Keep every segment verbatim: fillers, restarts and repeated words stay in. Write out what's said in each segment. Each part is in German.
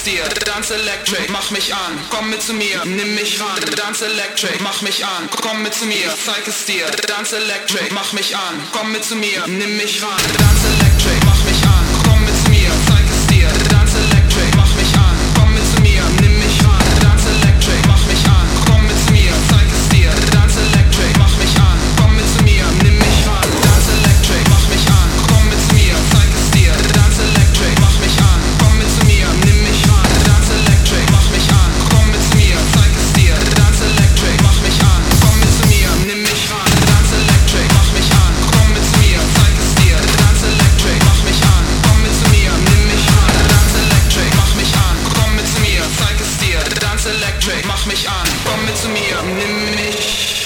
dir, Dance Electric, mach mich an, komm mit zu mir, nimm mich ran, Dance Electric, mach mich an, komm mit zu mir, zeig es dir, Dance Electric, mach mich an, komm mit zu mir, nimm mich ran, Dance Electric, mach mich an, komm mit zu mir, zeig es dir, Dance Electric, mach mich an, komm mit zu mir, nimm mich ran, Dance Electric, mach mich an, komm mit zu mir, zeig es dir, Dance Electric, mach mich an, komm mit zu mir, nimm mich ran, Dance Electric, mach mich an, komm mit zu mir, zeig es dir, Dance Electric, mach mich an, komm mit zu mir, nimm mich ran, Dance Electric, mach mich an, komm mit zu mir, zeig es dir, Dance Electric, mach mich an, komm mit zu mir, nimm mich ran, Dance Electric, mach mich an, komm mit zu mir, zeig es dir, Dance Electric, mach mich an, komm mit zu mir, nimm mich ran, Dance Electric, mach mich an, komm mit zu mir, zeig es dir, Dance Electric, mach mich an, komm mit zu mir, nimm mich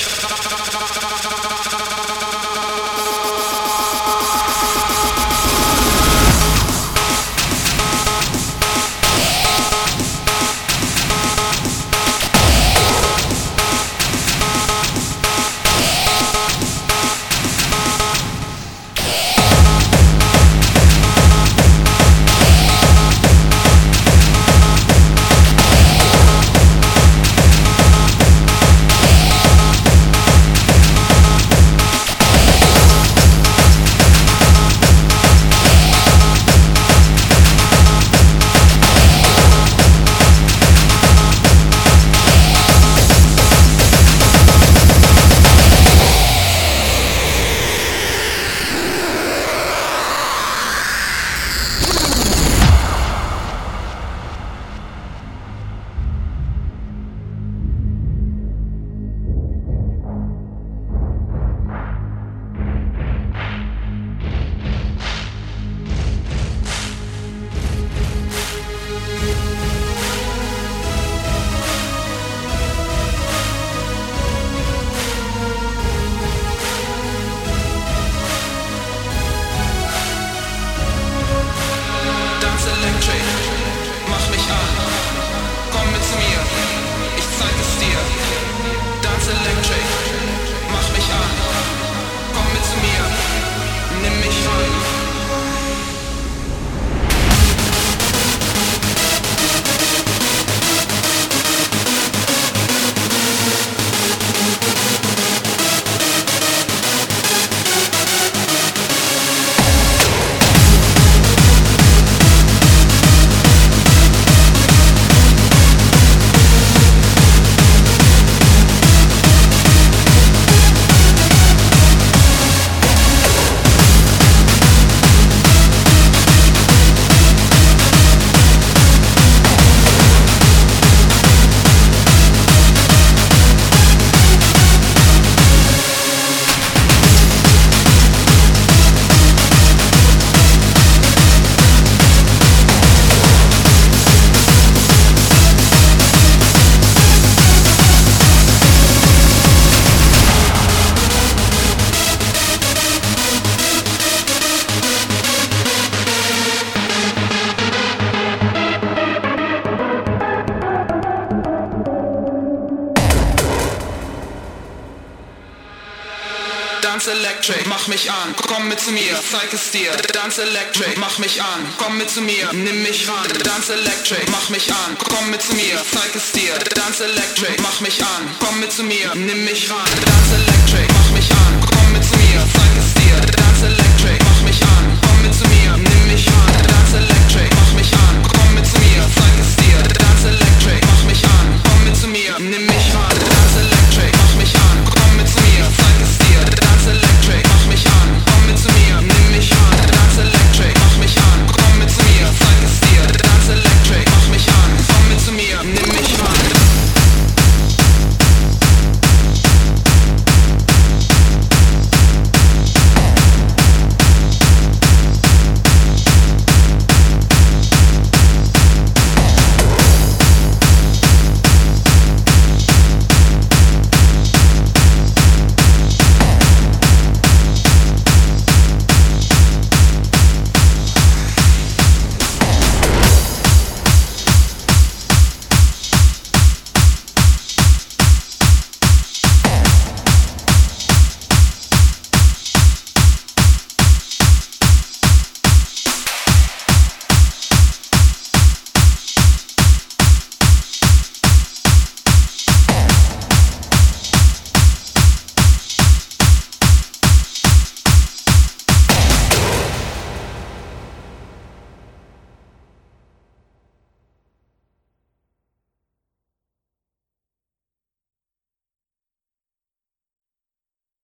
Dance Electric, mach mich an, komm mit zu mir, zeig es dir, Dance Electric, mach mich an, komm mit zu mir, nimm mich ran, Dance Electric, mach mich an, komm mit zu mir, zeig es dir, Dance Electric, mach mich an, komm mit zu mir, nimm mich ran, Dance Electric, mach mich an, komm mit zu mir, zeig es dir, Dance Electric, mach mich an, komm mit zu mir, nimm mich ran, Dance Electric, mach mich an, komm mit zu mir, zeig es dir, Dance Electric, mach mich an, komm mit zu mir, nimm mich ran.